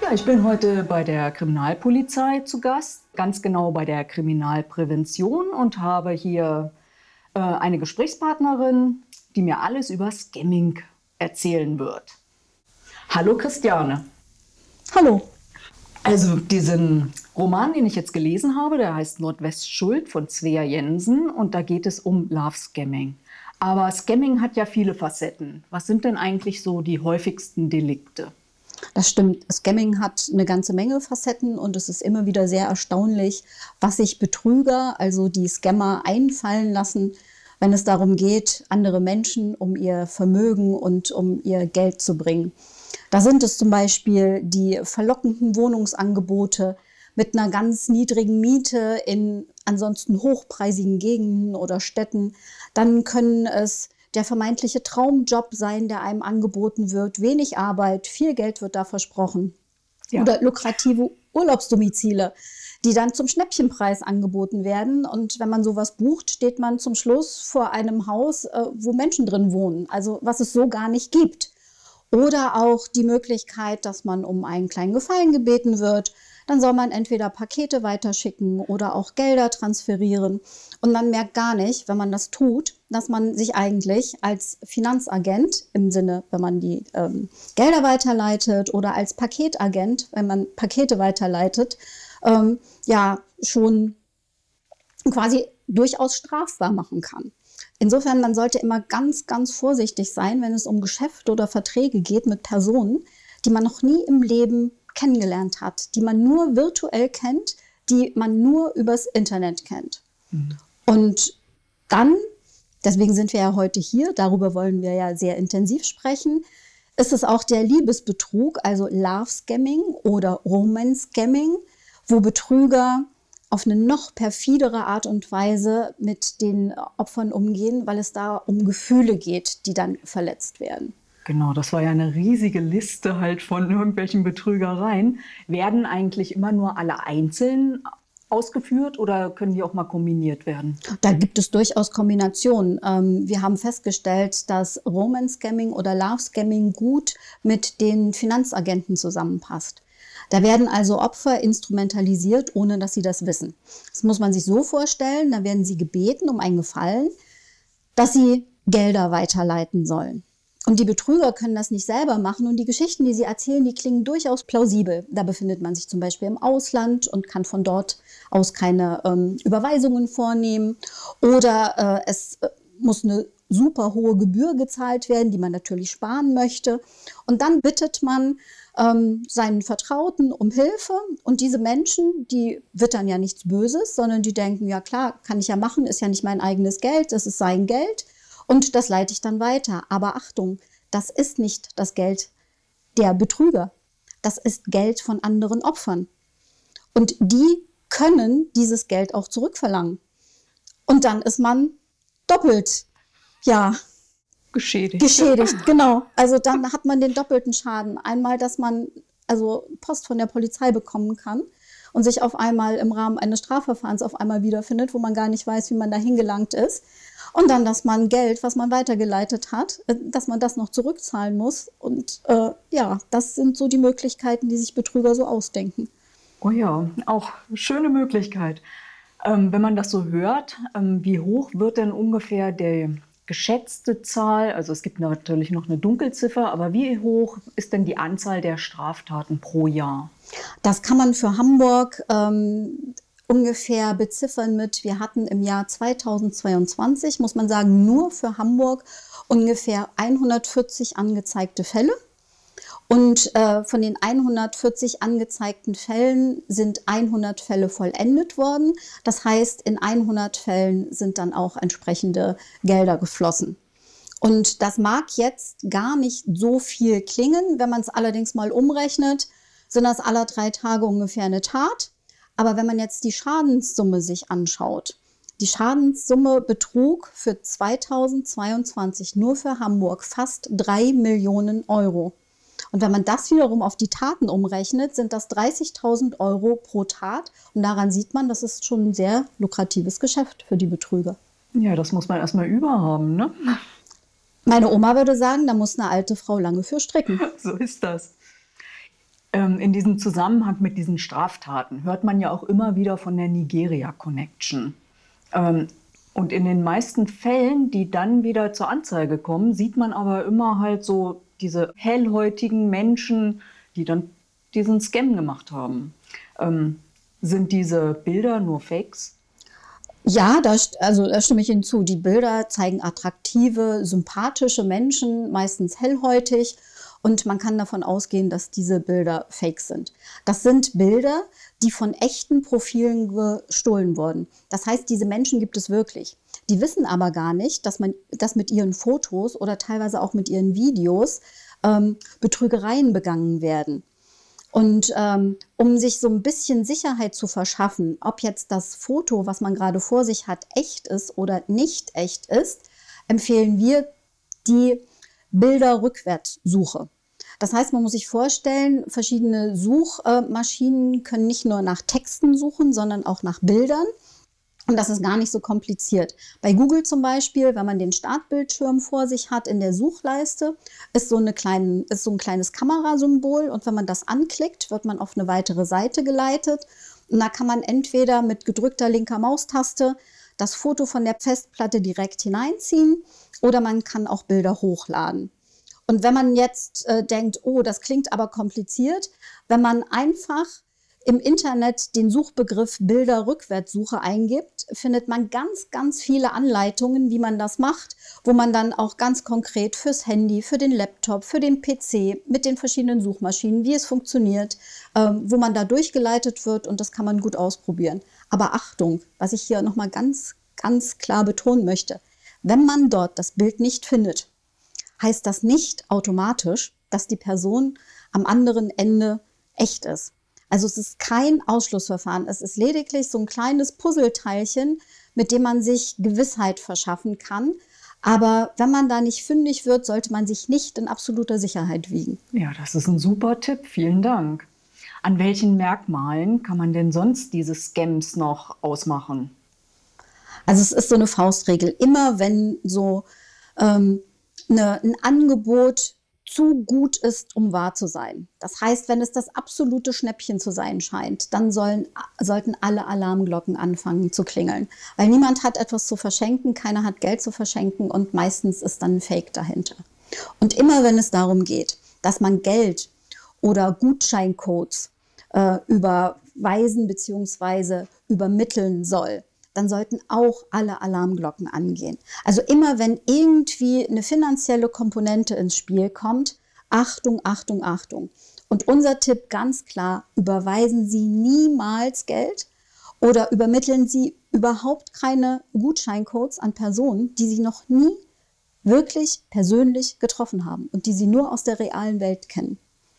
Ja, ich bin heute bei der Kriminalpolizei zu Gast, ganz genau bei der Kriminalprävention und habe hier eine Gesprächspartnerin, die mir alles über Scamming erzählen wird. Hallo Christiane. Hallo. Also diesen Roman, den ich jetzt gelesen habe, der heißt Nordwestschuld von Svea Jensen und da geht es um Love Scamming. Aber Scamming hat ja viele Facetten. Was sind denn eigentlich so die häufigsten Delikte? Das stimmt. Scamming hat eine ganze Menge Facetten und es ist immer wieder sehr erstaunlich, was sich Betrüger, also die Scammer, einfallen lassen, wenn es darum geht, andere Menschen um ihr Vermögen und um ihr Geld zu bringen. Da sind es zum Beispiel die verlockenden Wohnungsangebote mit einer ganz niedrigen Miete in ansonsten hochpreisigen Gegenden oder Städten. Dann können es der vermeintliche Traumjob sein, der einem angeboten wird. Wenig Arbeit, viel Geld wird da versprochen. Ja. Oder lukrative Urlaubsdomizile, die dann zum Schnäppchenpreis angeboten werden. Und wenn man sowas bucht, steht man zum Schluss vor einem Haus, wo Menschen drin wohnen. Also was es so gar nicht gibt. Oder auch die Möglichkeit, dass man um einen kleinen Gefallen gebeten wird. Dann soll man entweder Pakete weiterschicken oder auch Gelder transferieren. Und man merkt gar nicht, wenn man das tut, dass man sich eigentlich als Finanzagent im Sinne, wenn man die Gelder weiterleitet oder als Paketagent, wenn man Pakete weiterleitet, schon quasi durchaus strafbar machen kann. Insofern, man sollte immer ganz, ganz vorsichtig sein, wenn es um Geschäfte oder Verträge geht mit Personen, die man noch nie im Leben kennengelernt hat, die man nur virtuell kennt, die man nur übers Internet kennt. Mhm. Und dann, deswegen sind wir ja heute hier, darüber wollen wir ja sehr intensiv sprechen, ist es auch der Liebesbetrug, also Love Scamming oder Romance Scamming, wo Betrüger auf eine noch perfidere Art und Weise mit den Opfern umgehen, weil es da um Gefühle geht, die dann verletzt werden. Genau, das war ja eine riesige Liste halt von irgendwelchen Betrügereien. Werden eigentlich immer nur alle einzeln ausgeführt oder können die auch mal kombiniert werden? Da gibt es durchaus Kombinationen. Wir haben festgestellt, dass Romance Scamming oder Love Scamming gut mit den Finanzagenten zusammenpasst. Da werden also Opfer instrumentalisiert, ohne dass sie das wissen. Das muss man sich so vorstellen, da werden sie gebeten um einen Gefallen, dass sie Gelder weiterleiten sollen. Und die Betrüger können das nicht selber machen und die Geschichten, die sie erzählen, die klingen durchaus plausibel. Da befindet man sich zum Beispiel im Ausland und kann von dort aus keine Überweisungen vornehmen. Oder es muss eine super hohe Gebühr gezahlt werden, die man natürlich sparen möchte. Und dann bittet man seinen Vertrauten um Hilfe und diese Menschen, die wittern ja nichts Böses, sondern die denken, ja klar, kann ich ja machen, ist ja nicht mein eigenes Geld, das ist sein Geld. Und das leite ich dann weiter. Aber Achtung, das ist nicht das Geld der Betrüger. Das ist Geld von anderen Opfern. Und die können dieses Geld auch zurückverlangen. Und dann ist man doppelt, geschädigt, genau. Also dann hat man den doppelten Schaden. Einmal, dass man Post von der Polizei bekommen kann und sich auf einmal im Rahmen eines Strafverfahrens auf einmal wiederfindet, wo man gar nicht weiß, wie man da hingelangt ist. Und dann, dass man Geld, was man weitergeleitet hat, dass man das noch zurückzahlen muss. Und das sind so die Möglichkeiten, die sich Betrüger so ausdenken. Oh ja, auch schöne Möglichkeit. Wenn man das so hört, wie hoch wird denn ungefähr die geschätzte Zahl? Also es gibt natürlich noch eine Dunkelziffer, aber wie hoch ist denn die Anzahl der Straftaten pro Jahr? Das kann man für Hamburg ungefähr beziffern mit, wir hatten im Jahr 2022, muss man sagen, nur für Hamburg ungefähr 140 angezeigte Fälle. Und von den 140 angezeigten Fällen sind 100 Fälle vollendet worden. Das heißt, in 100 Fällen sind dann auch entsprechende Gelder geflossen. Und das mag jetzt gar nicht so viel klingen, wenn man es allerdings mal umrechnet, sind das alle 3 Tage ungefähr eine Tat. Aber wenn man jetzt die Schadenssumme sich anschaut, die Schadenssumme betrug für 2022 nur für Hamburg fast 3 Millionen Euro. Und wenn man das wiederum auf die Taten umrechnet, sind das 30.000 Euro pro Tat. Und daran sieht man, das ist schon ein sehr lukratives Geschäft für die Betrüger. Ja, das muss man erstmal überhaben, ne? Meine Oma würde sagen, da muss eine alte Frau lange für stricken. So ist das. In diesem Zusammenhang mit diesen Straftaten hört man ja auch immer wieder von der Nigeria Connection. Und in den meisten Fällen, die dann wieder zur Anzeige kommen, sieht man aber immer halt so diese hellhäutigen Menschen, die dann diesen Scam gemacht haben. Sind diese Bilder nur Fakes? Ja, da stimme ich Ihnen zu. Die Bilder zeigen attraktive, sympathische Menschen, meistens hellhäutig. Und man kann davon ausgehen, dass diese Bilder fake sind. Das sind Bilder, die von echten Profilen gestohlen wurden. Das heißt, diese Menschen gibt es wirklich. Die wissen aber gar nicht, dass mit ihren Fotos oder teilweise auch mit ihren Videos Betrügereien begangen werden. Und um sich so ein bisschen Sicherheit zu verschaffen, ob jetzt das Foto, was man gerade vor sich hat, echt ist oder nicht echt ist, empfehlen wir die Bilderrückwärtssuche. Das heißt, man muss sich vorstellen, verschiedene Suchmaschinen können nicht nur nach Texten suchen, sondern auch nach Bildern. Und das ist gar nicht so kompliziert. Bei Google zum Beispiel, wenn man den Startbildschirm vor sich hat in der Suchleiste, ist so ein kleines Kamerasymbol. Und wenn man das anklickt, wird man auf eine weitere Seite geleitet. Und da kann man entweder mit gedrückter linker Maustaste das Foto von der Festplatte direkt hineinziehen oder man kann auch Bilder hochladen. Und wenn man jetzt denkt, oh, das klingt aber kompliziert, wenn man einfach im Internet den Suchbegriff Bilderrückwärtssuche eingibt, findet man ganz, ganz viele Anleitungen, wie man das macht, wo man dann auch ganz konkret fürs Handy, für den Laptop, für den PC mit den verschiedenen Suchmaschinen, wie es funktioniert, wo man da durchgeleitet wird und das kann man gut ausprobieren. Aber Achtung, was ich hier nochmal ganz, ganz klar betonen möchte, wenn man dort das Bild nicht findet, heißt das nicht automatisch, dass die Person am anderen Ende echt ist. Also es ist kein Ausschlussverfahren, es ist lediglich so ein kleines Puzzleteilchen, mit dem man sich Gewissheit verschaffen kann. Aber wenn man da nicht fündig wird, sollte man sich nicht in absoluter Sicherheit wiegen. Ja, das ist ein super Tipp. Vielen Dank. An welchen Merkmalen kann man denn sonst diese Scams noch ausmachen? Also es ist so eine Faustregel. Immer wenn so ein Angebot zu gut ist, um wahr zu sein. Das heißt, wenn es das absolute Schnäppchen zu sein scheint, dann sollten alle Alarmglocken anfangen zu klingeln. Weil niemand hat etwas zu verschenken, keiner hat Geld zu verschenken und meistens ist dann ein Fake dahinter. Und immer wenn es darum geht, dass man Geld oder Gutscheincodes überweisen bzw. übermitteln soll, dann sollten auch alle Alarmglocken angehen. Also immer wenn irgendwie eine finanzielle Komponente ins Spiel kommt, Achtung, Achtung, Achtung. Und unser Tipp ganz klar, überweisen Sie niemals Geld oder übermitteln Sie überhaupt keine Gutscheincodes an Personen, die Sie noch nie wirklich persönlich getroffen haben und die Sie nur aus der realen Welt kennen.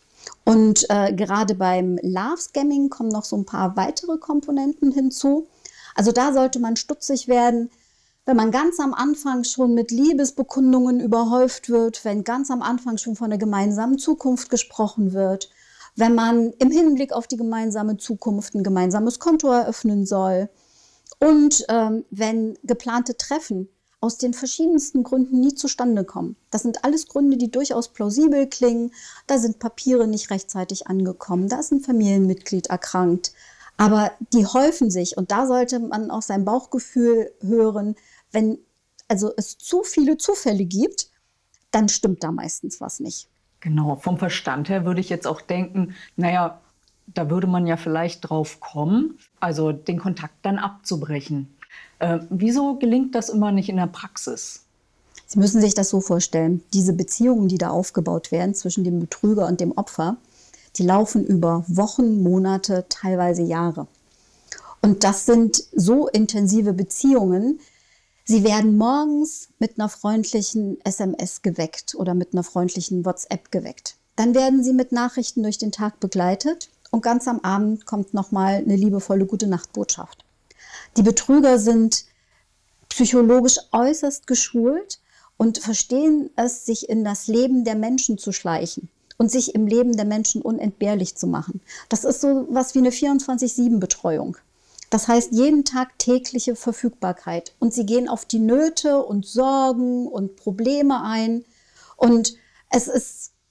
Und gerade beim Love-Scamming kommen noch so ein paar weitere Komponenten hinzu. Also da sollte man stutzig werden, wenn man ganz am Anfang schon mit Liebesbekundungen überhäuft wird, wenn ganz am Anfang schon von einer gemeinsamen Zukunft gesprochen wird, wenn man im Hinblick auf die gemeinsame Zukunft ein gemeinsames Konto eröffnen soll und wenn geplante Treffen aus den verschiedensten Gründen nie zustande kommen. Das sind alles Gründe, die durchaus plausibel klingen. Da sind Papiere nicht rechtzeitig angekommen, da ist ein Familienmitglied erkrankt. Aber die häufen sich und da sollte man auf sein Bauchgefühl hören. Wenn also es zu viele Zufälle gibt, dann stimmt da meistens was nicht. Genau, vom Verstand her würde ich jetzt auch denken, naja, da würde man ja vielleicht drauf kommen, also den Kontakt dann abzubrechen. Wieso gelingt das immer nicht in der Praxis? Sie müssen sich das so vorstellen, diese Beziehungen, die da aufgebaut werden zwischen dem Betrüger und dem Opfer, die laufen über Wochen, Monate, teilweise Jahre. Und das sind so intensive Beziehungen. Sie werden morgens mit einer freundlichen SMS geweckt oder mit einer freundlichen WhatsApp geweckt. Dann werden sie mit Nachrichten durch den Tag begleitet und ganz am Abend kommt nochmal eine liebevolle Gute-Nacht-Botschaft. Die Betrüger sind psychologisch äußerst geschult und verstehen es, sich in das Leben der Menschen zu schleichen und sich im Leben der Menschen unentbehrlich zu machen. Das ist so was wie eine 24/7-Betreuung. Das heißt, jeden Tag tägliche Verfügbarkeit. Und sie gehen auf die Nöte und Sorgen und Probleme ein. Und es ist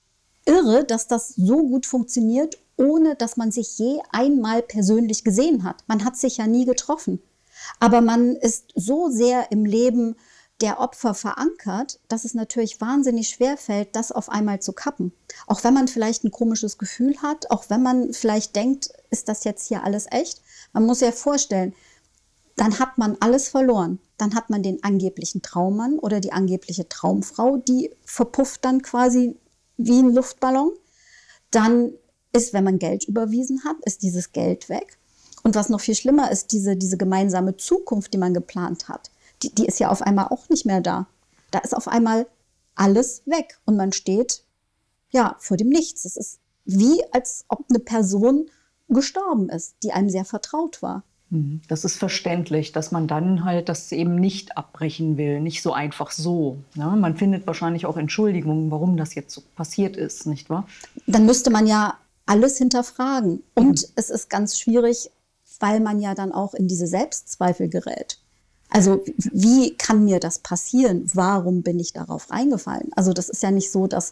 irre, dass das so gut funktioniert, ohne dass man sich je einmal persönlich gesehen hat. Man hat sich ja nie getroffen. Aber man ist so sehr im Leben der Opfer verankert, dass es natürlich wahnsinnig schwer fällt, das auf einmal zu kappen. Auch wenn man vielleicht ein komisches Gefühl hat, auch wenn man vielleicht denkt, ist das jetzt hier alles echt? Man muss sich ja vorstellen, dann hat man alles verloren. Dann hat man den angeblichen Traummann oder die angebliche Traumfrau, die verpufft dann quasi wie ein Luftballon. Dann ist, wenn man Geld überwiesen hat, ist dieses Geld weg. Und was noch viel schlimmer ist, diese gemeinsame Zukunft, die man geplant hat, die ist ja auf einmal auch nicht mehr da. Da ist auf einmal alles weg und man steht ja vor dem Nichts. Es ist wie, als ob eine Person gestorben ist, die einem sehr vertraut war. Das ist verständlich, dass man dann halt das eben nicht abbrechen will, nicht so einfach so. Ne? Man findet wahrscheinlich auch Entschuldigungen, warum das jetzt so passiert ist, nicht wahr? Dann müsste man ja alles hinterfragen. Und es ist ganz schwierig, weil man ja dann auch in diese Selbstzweifel gerät. Also wie kann mir das passieren? Warum bin ich darauf reingefallen? Also das ist ja nicht so, dass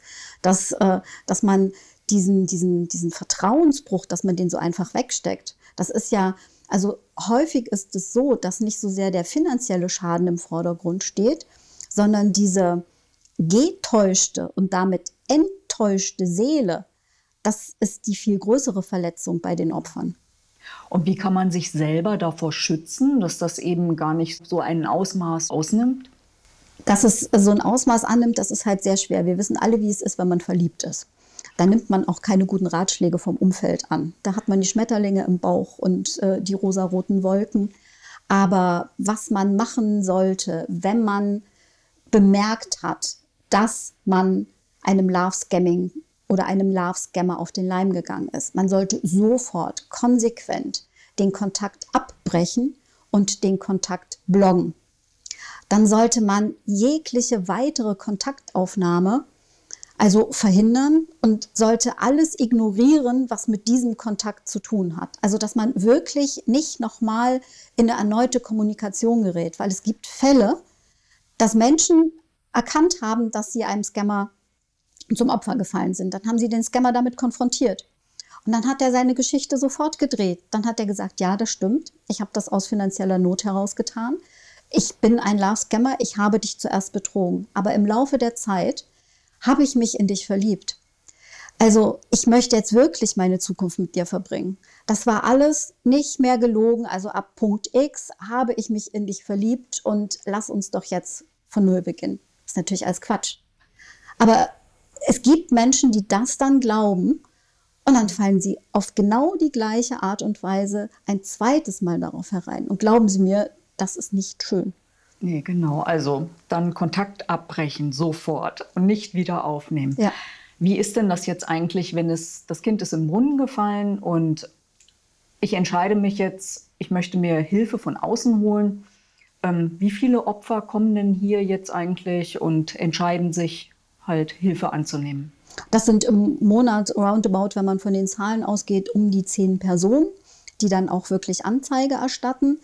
man diesen Vertrauensbruch, dass man den so einfach wegsteckt. Das ist ja, also häufig ist es so, dass nicht so sehr der finanzielle Schaden im Vordergrund steht, sondern diese getäuschte und damit enttäuschte Seele, das ist die viel größere Verletzung bei den Opfern. Und wie kann man sich selber davor schützen, dass das eben gar nicht so ein Ausmaß ausnimmt? Dass es so ein Ausmaß annimmt, das ist halt sehr schwer. Wir wissen alle, wie es ist, wenn man verliebt ist. Da nimmt man auch keine guten Ratschläge vom Umfeld an. Da hat man die Schmetterlinge im Bauch und die rosaroten Wolken. Aber was man machen sollte, wenn man bemerkt hat, dass man einem Love-Scamming oder einem Love-Scammer auf den Leim gegangen ist, man sollte sofort konsequent den Kontakt abbrechen und den Kontakt bloggen. Dann sollte man jegliche weitere Kontaktaufnahme also verhindern und sollte alles ignorieren, was mit diesem Kontakt zu tun hat. Also dass man wirklich nicht nochmal in eine erneute Kommunikation gerät, weil es gibt Fälle, dass Menschen erkannt haben, dass sie einem Scammer zum Opfer gefallen sind. Dann haben sie den Scammer damit konfrontiert. Und dann hat er seine Geschichte sofort gedreht. Dann hat er gesagt, ja, das stimmt. Ich habe das aus finanzieller Not heraus getan. Ich bin ein Love-Scammer. Ich habe dich zuerst betrogen. Aber im Laufe der Zeit habe ich mich in dich verliebt. Also ich möchte jetzt wirklich meine Zukunft mit dir verbringen. Das war alles nicht mehr gelogen. Also ab Punkt X habe ich mich in dich verliebt und lass uns doch jetzt von Null beginnen. Das ist natürlich alles Quatsch. Aber es gibt Menschen, die das dann glauben und dann fallen sie auf genau die gleiche Art und Weise ein zweites Mal darauf herein. Und glauben Sie mir, das ist nicht schön. Nee, genau. Also dann Kontakt abbrechen, sofort und nicht wieder aufnehmen. Ja. Wie ist denn das jetzt eigentlich, wenn das Kind ist im Brunnen gefallen und ich entscheide mich jetzt, ich möchte mir Hilfe von außen holen. Wie viele Opfer kommen denn hier jetzt eigentlich und entscheiden sich, halt Hilfe anzunehmen? Das sind im Monat roundabout, wenn man von den Zahlen ausgeht, um die 10 Personen, die dann auch wirklich Anzeige erstatten.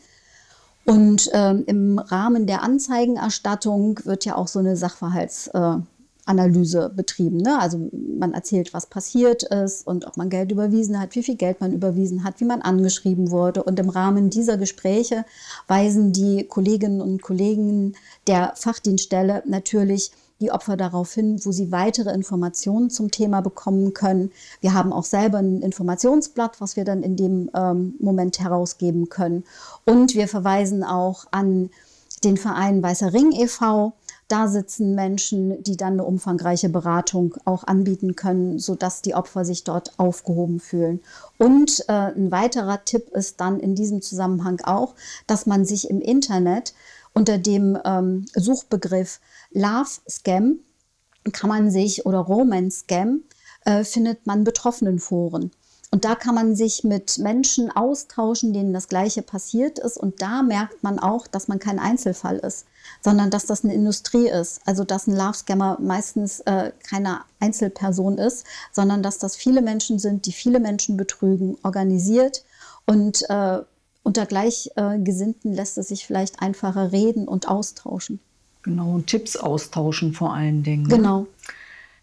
Und im Rahmen der Anzeigenerstattung wird ja auch so eine Sachverhaltsanalyse betrieben. Ne? Also man erzählt, was passiert ist und ob man Geld überwiesen hat, wie viel Geld man überwiesen hat, wie man angeschrieben wurde. Und im Rahmen dieser Gespräche weisen die Kolleginnen und Kollegen der Fachdienststelle natürlich die Opfer darauf hin, wo sie weitere Informationen zum Thema bekommen können. Wir haben auch selber ein Informationsblatt, was wir dann in dem Moment herausgeben können. Und wir verweisen auch an den Verein Weißer Ring e.V. Da sitzen Menschen, die dann eine umfangreiche Beratung auch anbieten können, sodass die Opfer sich dort aufgehoben fühlen. Und ein weiterer Tipp ist dann in diesem Zusammenhang auch, dass man sich im Internet unter dem Suchbegriff Love Scam kann man sich oder Romance Scam findet man Betroffenenforen. Und da kann man sich mit Menschen austauschen, denen das Gleiche passiert ist. Und da merkt man auch, dass man kein Einzelfall ist, sondern dass das eine Industrie ist. Also dass ein Love Scammer meistens keine Einzelperson ist, sondern dass das viele Menschen sind, die viele Menschen betrügen, organisiert und unter Gleichgesinnten lässt es sich vielleicht einfacher reden und austauschen. Genau, und Tipps austauschen vor allen Dingen. Genau.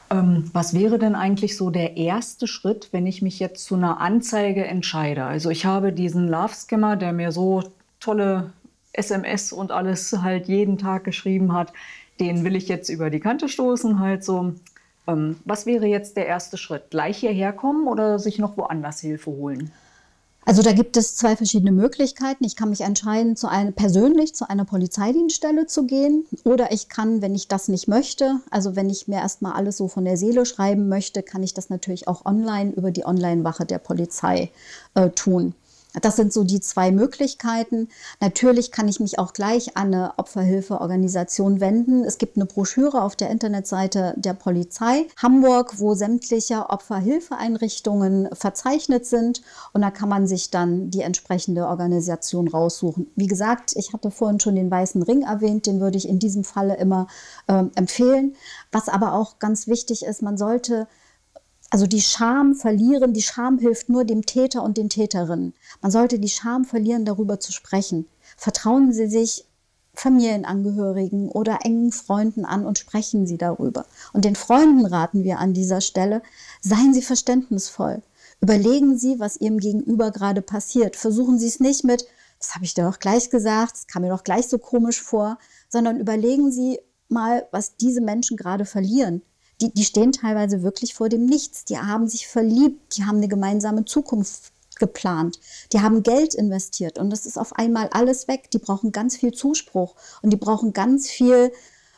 Was wäre denn eigentlich so der erste Schritt, wenn ich mich jetzt zu einer Anzeige entscheide? Also ich habe diesen Love Scammer, der mir so tolle SMS und alles halt jeden Tag geschrieben hat, den will ich jetzt über die Kante stoßen, halt so. Was wäre jetzt der erste Schritt? Gleich hierher kommen oder sich noch woanders Hilfe holen? Also da gibt es zwei verschiedene Möglichkeiten. Ich kann mich entscheiden, persönlich zu einer Polizeidienststelle zu gehen, oder ich kann, wenn ich das nicht möchte, also wenn ich mir erstmal alles so von der Seele schreiben möchte, kann ich das natürlich auch online über die Online-Wache der Polizei tun. Das sind so die zwei Möglichkeiten. Natürlich kann ich mich auch gleich an eine Opferhilfeorganisation wenden. Es gibt eine Broschüre auf der Internetseite der Polizei Hamburg, wo sämtliche Opferhilfeeinrichtungen verzeichnet sind. Und da kann man sich dann die entsprechende Organisation raussuchen. Wie gesagt, ich hatte vorhin schon den Weißen Ring erwähnt, den würde ich in diesem Falle immer empfehlen. Was aber auch ganz wichtig ist, man sollte also die Scham verlieren. Die Scham hilft nur dem Täter und den Täterinnen. Man sollte die Scham verlieren, darüber zu sprechen. Vertrauen Sie sich Familienangehörigen oder engen Freunden an und sprechen Sie darüber. Und den Freunden raten wir an dieser Stelle, seien Sie verständnisvoll. Überlegen Sie, was Ihrem Gegenüber gerade passiert. Versuchen Sie es nicht mit, das habe ich dir doch gleich gesagt, das kam mir doch gleich so komisch vor, sondern überlegen Sie mal, was diese Menschen gerade verlieren. Die stehen teilweise wirklich vor dem Nichts. Die haben sich verliebt, die haben eine gemeinsame Zukunft geplant. Die haben Geld investiert und das ist auf einmal alles weg. Die brauchen ganz viel Zuspruch und die brauchen ganz viel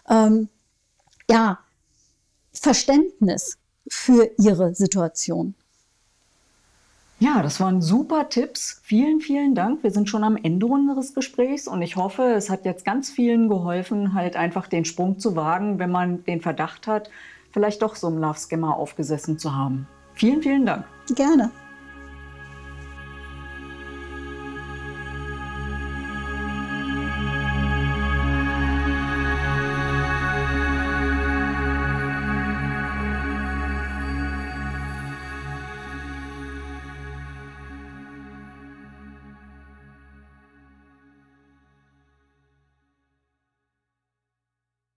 Verständnis für ihre Situation. Ja, das waren super Tipps. Vielen, vielen Dank. Wir sind schon am Ende unseres Gesprächs und ich hoffe, es hat jetzt ganz vielen geholfen, halt einfach den Sprung zu wagen, wenn man den Verdacht hat, vielleicht doch so einem Love Scammer aufgesessen zu haben. Vielen, vielen Dank. Gerne.